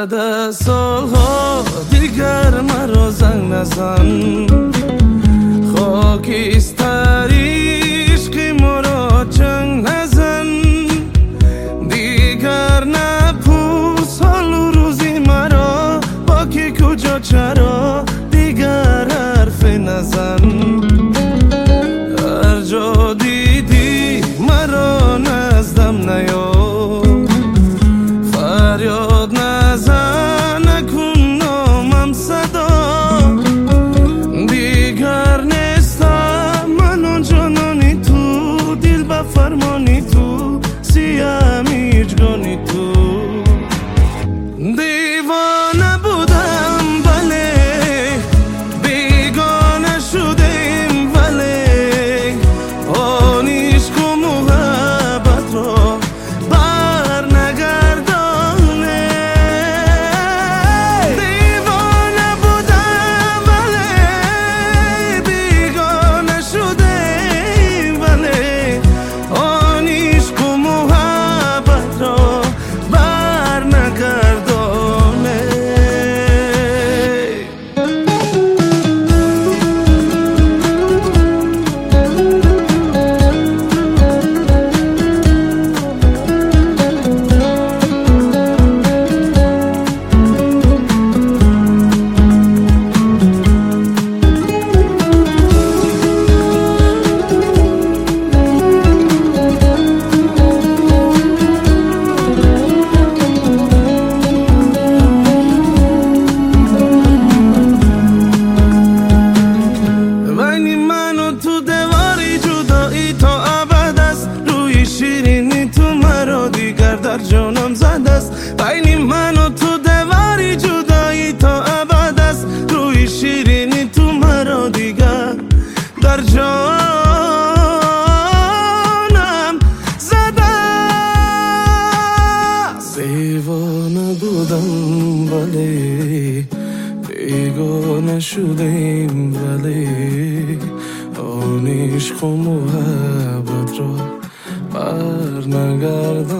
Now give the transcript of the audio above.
بعد از سالها دیگر مرا زنگ نزن، خاکستری عشقی مرا چنگ نزن. دیگر نپرس حال و روزی مرا، با کی کجا چرا دیگر حرف نزن. هر جا دیدی مرا نزدم نیا، فریاد نزن نکن نامم صدا. دیگر نیستم من آن جانانی تو، دل به فرمانی تو، سیم هیچگانی تو. دیوانه بودم بله، بیگانه شدیم ولی آن عشق و محبت را بر نگردانه. دیوانه بودم ولی بیگانه شدیم ولی آن عشق و محبت را بر نگردانه. بین من و تو دیواری جدایی تا ابد است، روی شیرینی تو مرا دیگر در جانم زده است. بین من و تو دیواری جدایی تا ابد است، روی شیرینی تو مرا دیگر در جانم زده است. دیوانه بودم ولی بیگانه شدیم ولی آن عشق و محبت را بر نگردانه.